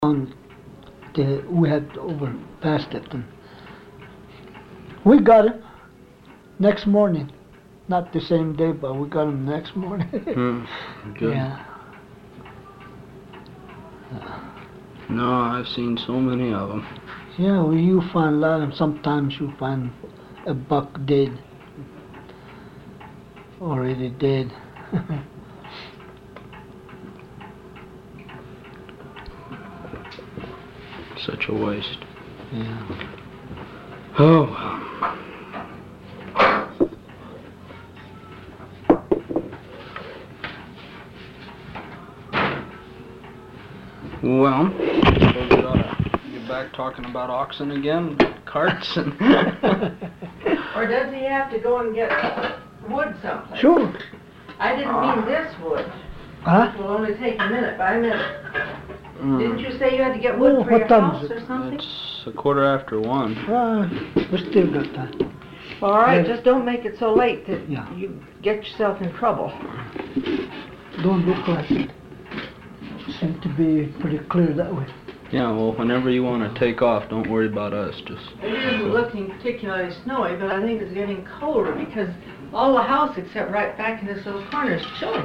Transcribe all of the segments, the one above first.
on we had overpassed it, and we got him next morning. Not the same day, but we got him next morning. Good. Yeah. No, I've seen so many of them. Yeah, well, you find a lot of them. Sometimes you find a buck dead, already dead. Such a waste. Yeah. Oh. Well, suppose we ought to get back talking about oxen again, carts, and... Or does he have to go and get wood someplace? Sure. I didn't mean this wood. Huh? It will only take a minute, but I meant... Didn't you say you had to get Oh, wood for what your time house is it? or something? It's 1:15. We still got time. All right, Yeah. just don't make it so late that Yeah. you get yourself in trouble. Don't look like it. Seem to be pretty clear that way. Yeah, well, whenever you want to take off, don't worry about us. Just It isn't looking particularly snowy, but I think it's getting colder because all the house except right back in this little corner is chilly.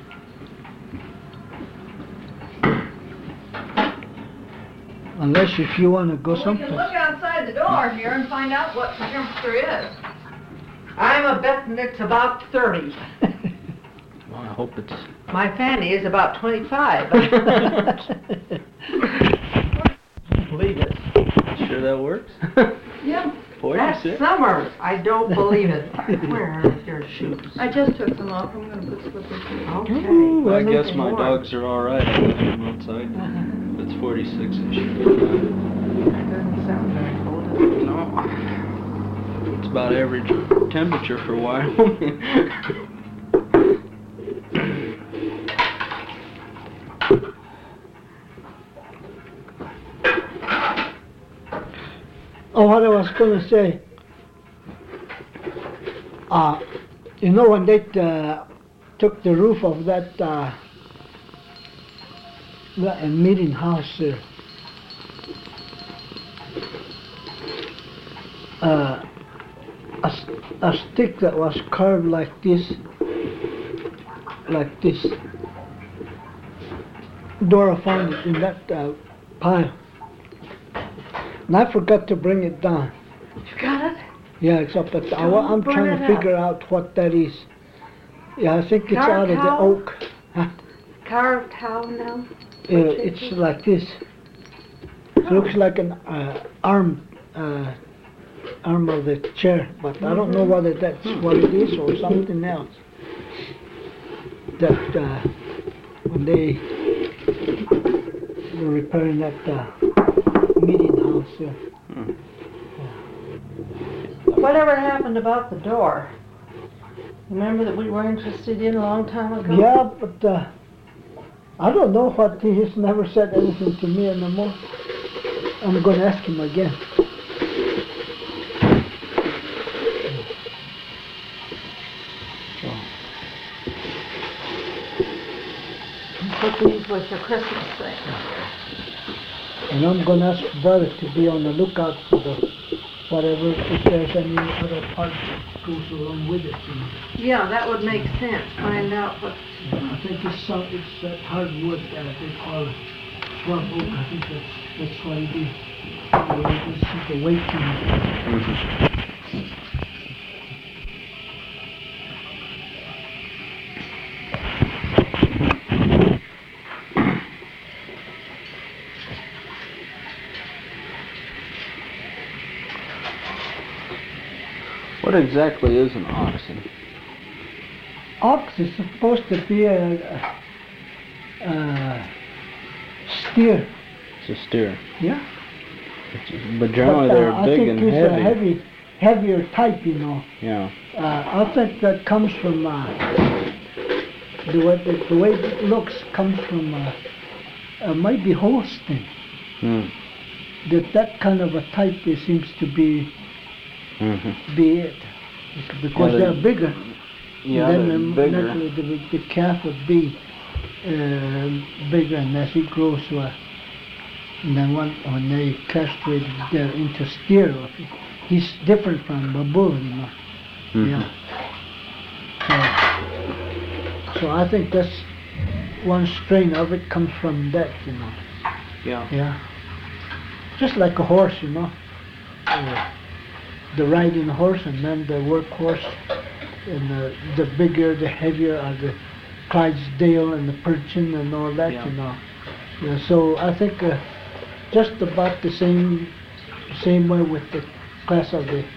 Unless if you want to go We can someplace. look outside the door here and find out what the temperature is. I'm a betting it's about 30. well, I hope it's... My fanny is about 25. Believe it. Sure that works? Yeah. 46? That's summer. I don't believe it. Where are your shoes? I just took them off. I'm going to put slippers in. Okay. Ooh, I well, guess my more. dogs are alright. I left them outside. It's 46 and shit. That doesn't sound very cold. No. It's about average temperature for Wyoming. Oh, what I was going to say. You know when they took the roof of that meeting house there, a stick that was carved like this, Dora found it in that pile. And I forgot to bring it down. You got it? Yeah, except that Don't I'm burn trying it to up. figure out what that is. Yeah, I think it's Carved out of the how? oak. Huh? Carved how now? It's like this. It looks like an arm of the chair, but I don't know whether that's what it is or something else. That when they were repairing that meeting house there. Whatever happened about the door? Remember that we were interested in a long time ago? Yeah, but I don't know what he has never said anything to me anymore. I'm going to ask him again. Put these with your Christmas thing. And I'm going to ask brother to be on the lookout for the whatever, if there's any other part that goes along with it. You know. Yeah, that would make sense. Find out what... I think it's that hardwood they call it shrub oak. I think that's what it is. It's the weight in it. What exactly is an oxen? Ox is supposed to be a steer. It's a steer. Yeah. But generally they're I big think and it's heavy. a heavier type, you know. Yeah. I think that comes from the way it looks comes from maybe Holstein. That kind of a type it seems to be it because Yeah, they're bigger. Yeah, then they're bigger. naturally the calf would be bigger, and as he grows And then when they castrated, they're into steer. He's different from a bull, you know. Mhm. Yeah. So I think that's one strain of it comes from that, you know. Yeah. Yeah. Just like a horse, you know. The riding horse and then the workhorse. And the bigger, the heavier are the Clydesdale and the Percheron and all that, Yeah. you know. Yeah, so I think just about the same way with the class of the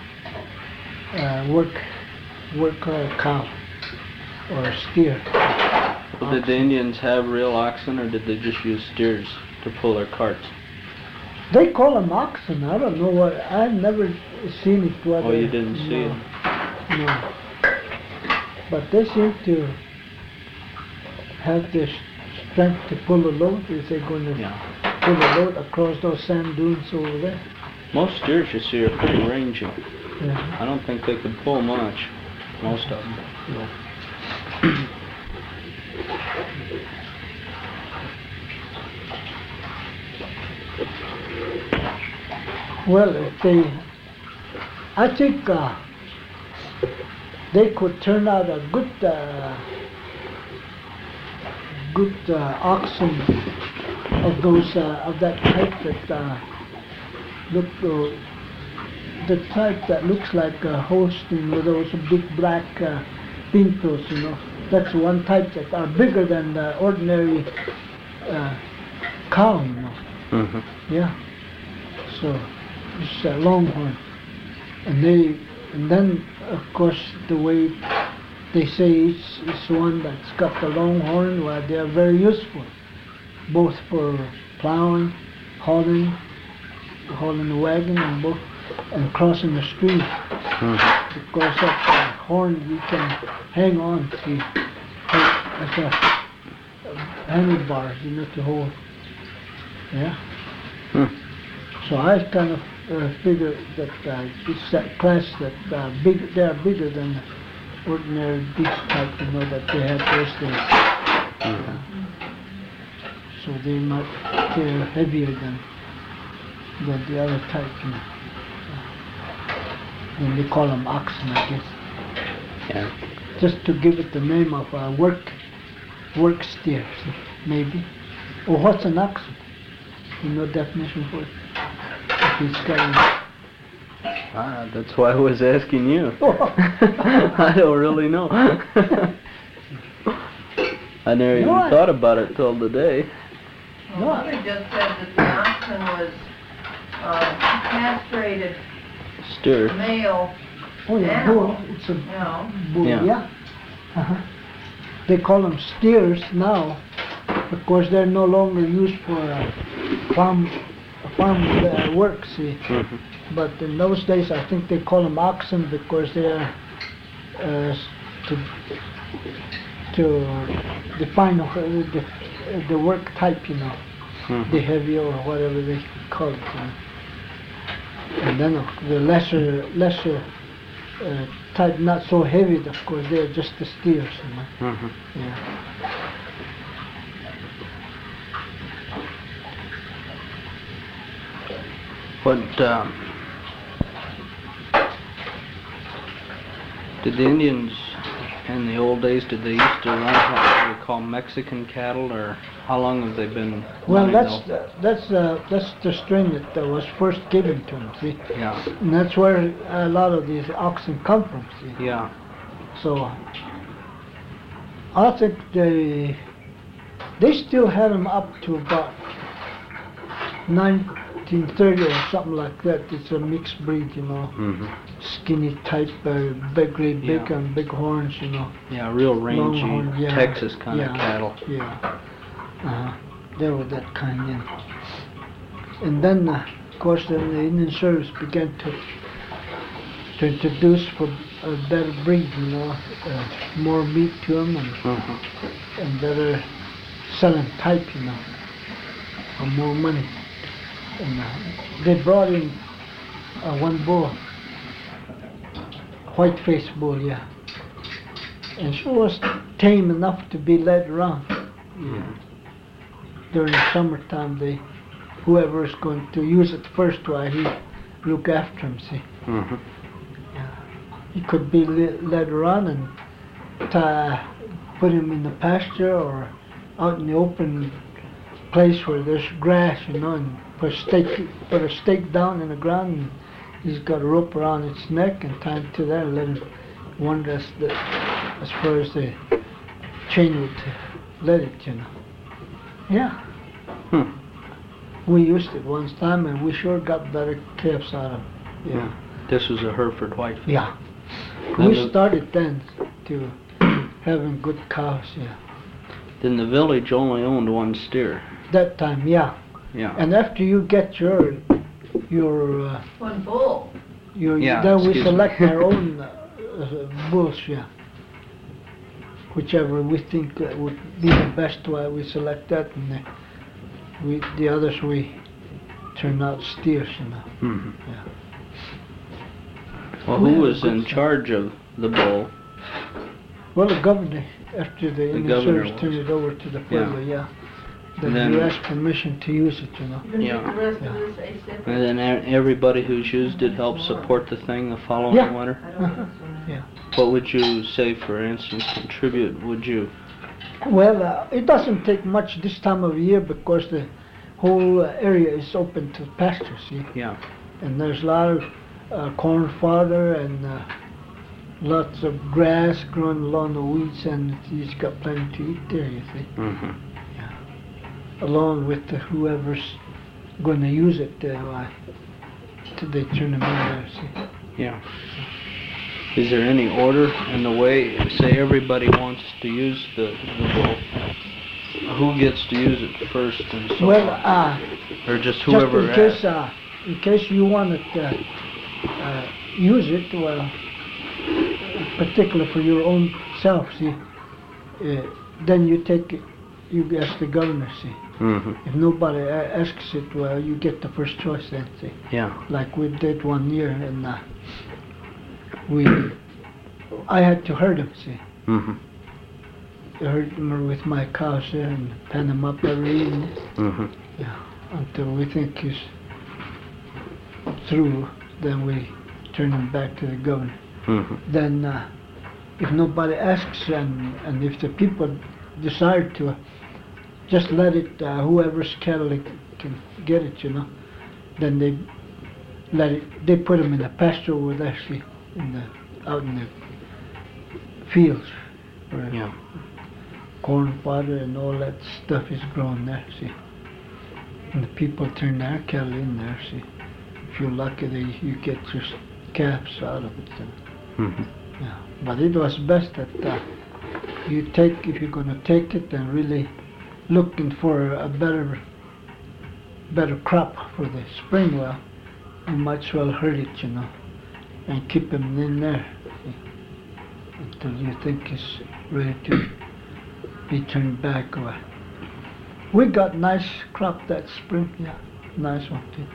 work cow or steer. Well, did the Indians have real oxen, or did they just use steers to pull their carts? They call them oxen. I don't know what. I've never seen it. Oh, you didn't see it? No. But they seem to have the strength to pull a load if they're going to Yeah. pull a load across those sand dunes over there. Most steers you see are pretty rangy. Yeah. I don't think they could pull much. Most of them. Yeah. Well, I think they could turn out a good oxen of those of that type that look the type that looks like a Holstein with those big black pintos, you know. That's one type that are bigger than the ordinary cow, you know. Mm-hmm. Yeah. So it's a longhorn, and then of course the way they say it's one that's got the longhorn. Well, they are very useful, both for plowing, hauling the wagon, and crossing the stream. Mm-hmm. Because that horn you can hang on to as a handlebars, you know, to hold. Yeah. Hmm. So I kind of figure that it's that class that they are bigger than the ordinary beast type, you know, that they had those days. Mm-hmm. So they're heavier than the other type, you know. And they call them oxen, I guess. Yeah. Just to give it the name of work steer, maybe. Or what's an oxen? You know definition for it? If it's got That's why I was asking you. I don't really know. I never even No, thought about it till today. Well, Mother just said that the oxen was castrated Steer. male Oh yeah, animal, bull. It's a you know. bull, Yeah. yeah. Uh-huh. They call them steers now. Of course, they're no longer used for farm work, see. Mm-hmm. But in those days, I think they call them oxen because they are to define the work type, you know, Mm-hmm. the heavy or whatever they call it. You know. And then the lesser type, not so heavy, of course, they're just the steers, you know. Mm-hmm. Yeah. What did the Indians in the old days, did they used to run what we call Mexican cattle, or how long have they been Well, running that's the strain that was first given to them, see. Yeah, And that's where a lot of these oxen come from, see. yeah. So I think they still had them up to about 1930 or something like that. It's a mixed breed, you know, Mm-hmm. skinny type, great big Yeah. and big horns, you know. Yeah, real rangy Longhorn, yeah. Texas kind of Yeah. cattle. Yeah, they were that kind, yeah. And then, of course, then the Indian Service began to introduce for a better breed, you know, more meat to them Mm-hmm. and better selling type, you know, for more money. And they brought in one bull, white-faced bull, yeah. And she was tame enough to be led around. Mm-hmm. During the summertime, they whoever is going to use it first, while he look after him, see. Mm-hmm. He could be led around and put him in the pasture or out in the open place where there's grass, you know, and put a stake down in the ground, and he's got a rope around its neck and tied it to there and let him wander as far as the chain would let it, you know. Yeah. We used it one time and we sure got better calves out of it. Yeah. This was a Hereford Whitefield. Yeah. Then We started then to having good cows, yeah. Then the village only owned one steer. That time, yeah. Yeah. And after you get your One bull. Yeah, then we excuse me. select our own bulls, yeah. Whichever we think would be the best, why we select that, and the others we turn out steers, you know. Mm-hmm. Yeah. Well, We who had a was good in son. charge of the bull? Well, the governor, after the Indian governor service turned was. it over to the pueblo, yeah. Then Then- you ask permission to use it, you know. You gonna Yeah. get the rest Yeah. of this ASAP? And then everybody who's used it helped support the thing the following Yeah. winter? I don't think so. Yeah. What would you say, for instance, contribute? Would you? Well, it doesn't take much this time of year because the whole area is open to pasture, see. Yeah. And there's a lot of corn fodder and lots of grass growing along the weeds, and he's got plenty to eat there, you see. Mm-hmm. Along with whoever's going to use it, till they turn them in there, see. Yeah. Is there any order in the way, say everybody wants to use the bull, who gets to use it first and so Well, on? Or just whoever just asks? in case you want to use it, well, particular for your own self, see, then you take it, you ask the governor, see. Mm-hmm. If nobody asks it, well, you get the first choice then, see. Yeah. Like we did one year, and I had to herd them, see. Mm-hmm. I herd them with my cows there and pen them up every evening. Mm-hmm. Yeah, until we think he's through, then we turn him back to the governor. Mm-hmm. Then, if nobody asks and if the people decide to, just let it, whoever's cattle can get it, you know, then they put them in the pasture over there, see, out in the fields where Yeah. corn fodder and all that stuff is grown there, see. And the people turn their cattle in there, see. If you're lucky, you get your calves out of it. Mm-hmm. Yeah. But it was best that you take, if you're going to take it and really looking for a better crop for the spring, well, you might as well herd it, you know, and keep them in there, see, until you think it's ready to be turned back. Or we got nice crop that spring, yeah, nice one too.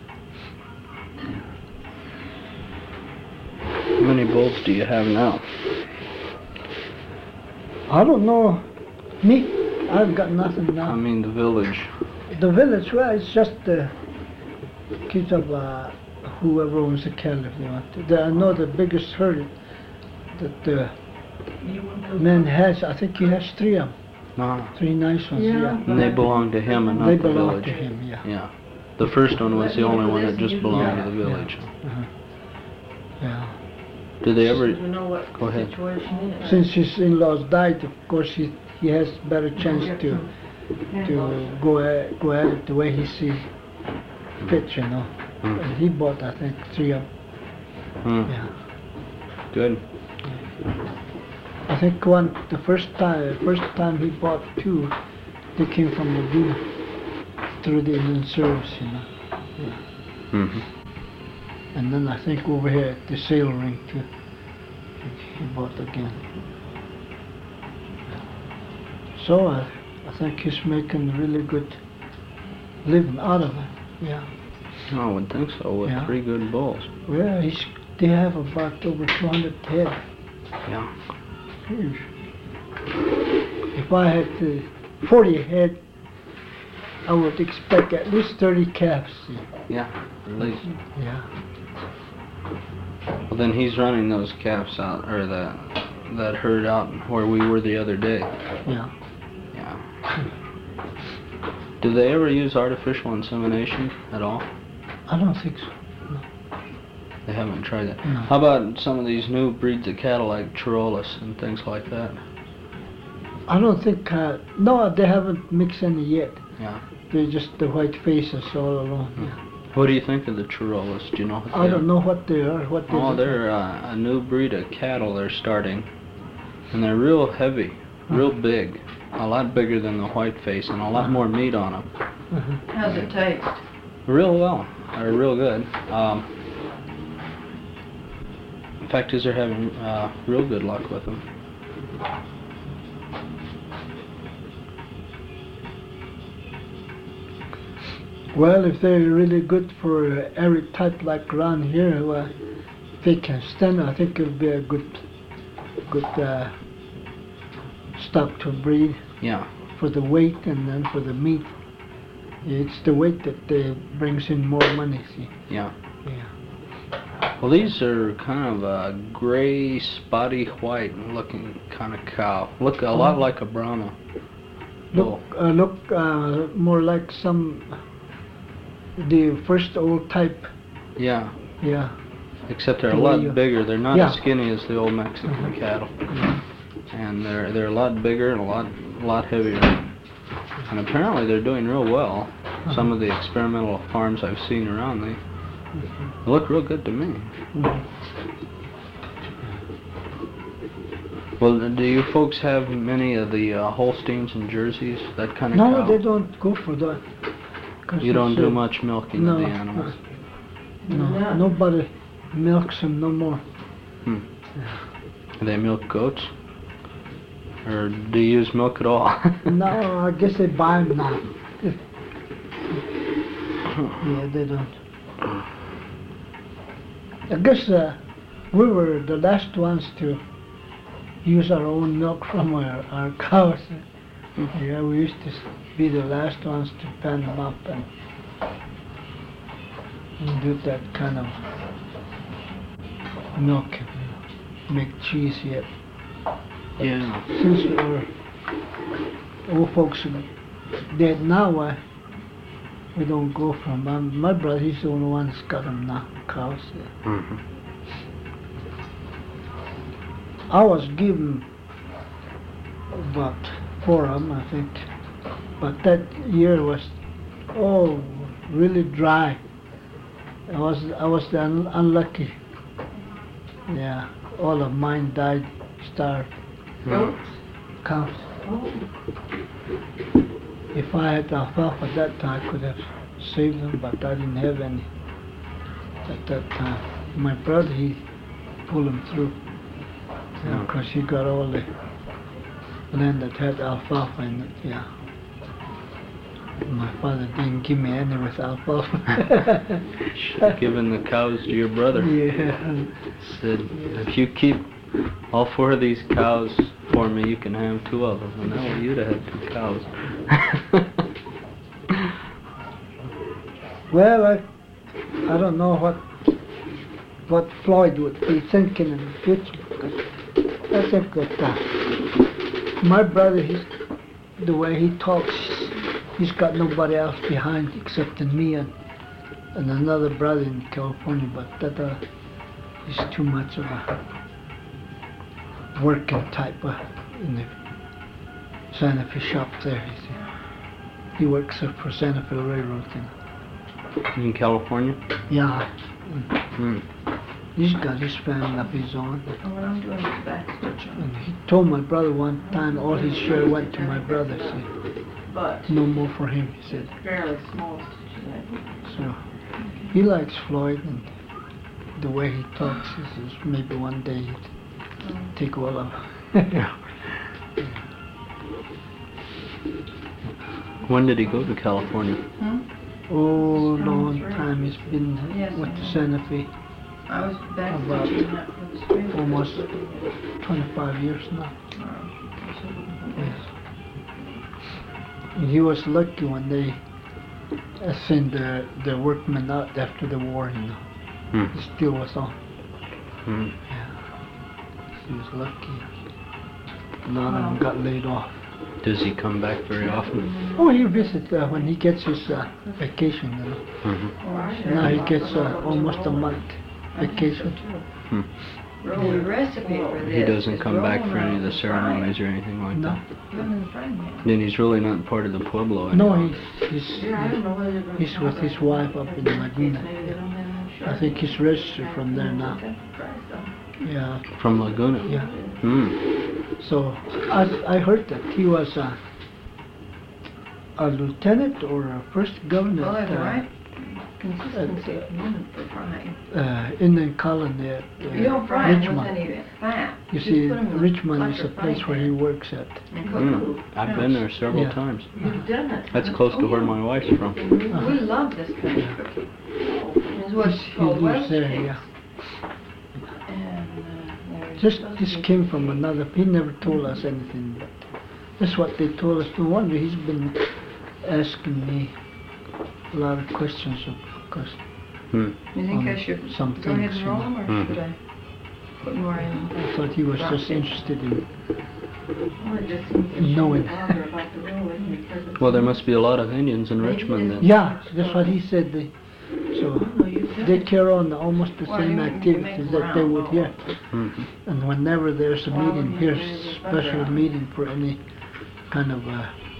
How many bulls do you have now? I don't know, me, I've got nothing now. I mean the village. The village, well, it's just kids of whoever owns the cattle if they want to. I know the biggest herd that the man has, I think he has 3 of them. No. 3 nice ones, Yeah. yeah. And they belong to him and not They the belong village. to him, yeah. Yeah. The first one was the only one that just belonged to the Yeah. village. Uh-huh. Yeah. Did they ever? You know what Go the ahead. situation is. Since his in-laws died, of course he has better chance to go at it the way he sees fit, you know. Mm. And he bought, I think, 3 of them. Mm. Yeah. Good. I think the first time he bought 2, they came from Laguna through the Indian service, you know. Yeah. Mm-hmm. And then I think over here at the sail ring too, he bought again. So I think he's making really good living out of it. Yeah. I would think so with Yeah. 3 good bulls. Well, they have about over 200 head. Yeah. Huge. If I had 40 head, I would expect at least 30 calves. See. Yeah, at least. Yeah. Well, then he's running those calves out, or that herd out where we were the other day. Yeah. Yeah. Do they ever use artificial insemination at all? I don't think so. They haven't tried that. No. How about some of these new breeds of cattle like Chirolas and things like that? I don't think, no, they haven't mixed any yet. Yeah. They're just the white faces all along. Yeah. What do you think of the Chirolas? Do you know what they I don't are? know what they are. What they Oh, look they're a new breed of cattle they're starting. And they're real heavy, real big. A lot bigger than the white face and a lot more meat on them. like. How's it taste? Real well. They're real good. In fact, they're having real good luck with them. Well, if they're really good for every type like around here, if they can stand, I think it'll be a good stock to breed Yeah. for the weight and then for the meat. It's the weight that brings in more money, see. Yeah. Yeah. Well, these are kind of a gray, spotty white looking kind of cow. Look a lot like a Brahma. Look more like the first old type. Yeah. Yeah. Except they're a The way you- lot bigger. They're not Yeah. as skinny as the old Mexican cattle. And they're a lot bigger and a lot heavier. And apparently they're doing real well. Some of the experimental farms I've seen around, they look real good to me. Well, do you folks have many of the Holsteins and Jerseys, that kind of No, cow? they don't go for that. 'Cause You don't it's, do much milking no, of the animals? No, No. nobody milks them no more. Do they milk goats? Or do you use milk at all? No, I guess they buy them now. Yeah, they don't. I guess we were the last ones to use our own milk from our cows. Yeah, we used to be the last ones to pan them up and do that kind of milk, make cheese yet. Yeah. Since our old folks are dead now, we don't go from them. My brother, he's the only one that's got them now, cows. Yeah. I was given about 4 of them, I think. But that year was, really dry. I was unlucky. Yeah, all of mine died, starved. Goats? Cows. Oh. If I had alfalfa at that time, I could have saved them, but I didn't have any at that time. My brother, he pulled them through. Yeah, because he got all the land that had alfalfa in it, yeah. My father didn't give me any with alfalfa. Should have given the cows to your brother. Yeah. Said, if you keep all 4 of these cows for me, you can have 2 of them. And that way you'd have had 2 cows. Well, I don't know what Floyd would be thinking in the future. Because I think that my brother, the way he talks, he's got nobody else behind except me and another brother in California. But that is too much of a working type in the Santa Fe shop there. He works for Santa Fe Railroad. In California? Yeah. Mm. He's got his family of his own. What I'm doing is backstitch on. And he told my brother one time all his share went to my brother. See, But no more for him, he said. fairly small stitches, I think. So he likes Floyd, and the way he talks is maybe one day he'd take all of it. When did he go to California? Oh, long time he's been Yes, with I the know. Santa Fe, I was About backstitching up for the spring. almost 25 years now. Yes. And he was lucky when they send the workmen out after the war, you know. Hmm. He still was on. Hmm. He was lucky. A lot of them got laid off. Does he come back very often? Oh, he visits when he gets his vacation, you know. Mm-hmm. Now he gets almost a month vacation. Hmm. The recipe for this. He doesn't is come back for any of the roll ceremonies or anything like No. that. lemon fried ham. Then he's really not part of the Pueblo No, anymore. Yeah, I don't know whether they're gonna he's with his wife up in Laguna. Maybe they don't have enough I think he's registered from there now. Yeah, From Laguna? yeah. Hmm. So I heard that he was a lieutenant or a first governor Well, that's at, right. Consistency at the moment for frying. Indian colony at You don't fry it with Richmond. any fat. You Just see, put 'em in Richmond is like a place frying where he pan works at. and cook Hmm. food. I've been there several Yeah. times. You've done it. That's close to where my wife's from. We love this kind of cooking. It's what's He called lives Welsh there, cakes. yeah. And there's Just supposed to this be- came from another. He never told us anything, but that's what they told us. No wonder he's been asking me a lot of questions, of course. Hmm. You think I should some go ahead things, and roll you know. them, or Mhm. should I put more in? I thought he was just interested in. Well, it just seems to knowing. bother about the rolling because it's- Well, there must be a lot of Indians in Richmond then. Yeah, that's what he said. So No, you've done they it. carry on almost the Well, same you make activities them that they would round, here. Hmm. And whenever there's a Well, meeting you here, do the special background. meeting for any kind of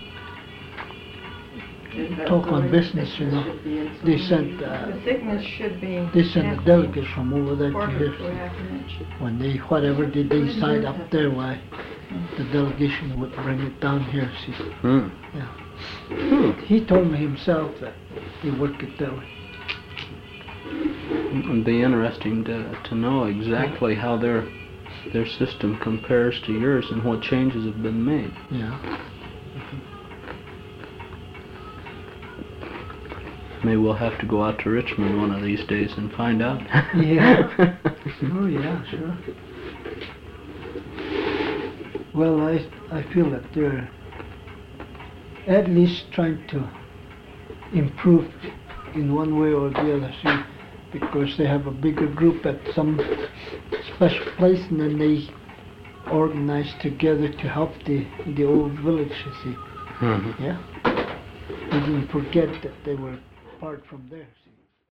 Isn't that talk the on way business, you know, should be in they some sent The thickness should be. they sent half a an delegate inch, from over there to quarter here. to a half an inch. When they whatever they decide up there, why the delegation would bring it down here. See, Hmm. Hmm. he told me himself that they work it that way. It'd be interesting to know exactly how their system compares to yours and what changes have been made. Yeah. Maybe we'll have to go out to Richmond one of these days and find out. Yeah. Oh yeah, sure. Well, I feel that they're at least trying to improve in one way or the other, see, because they have a bigger group at some special place, and then they organize together to help the old village, you see. Mhm. Yeah. They didn't forget that they were apart from theirs.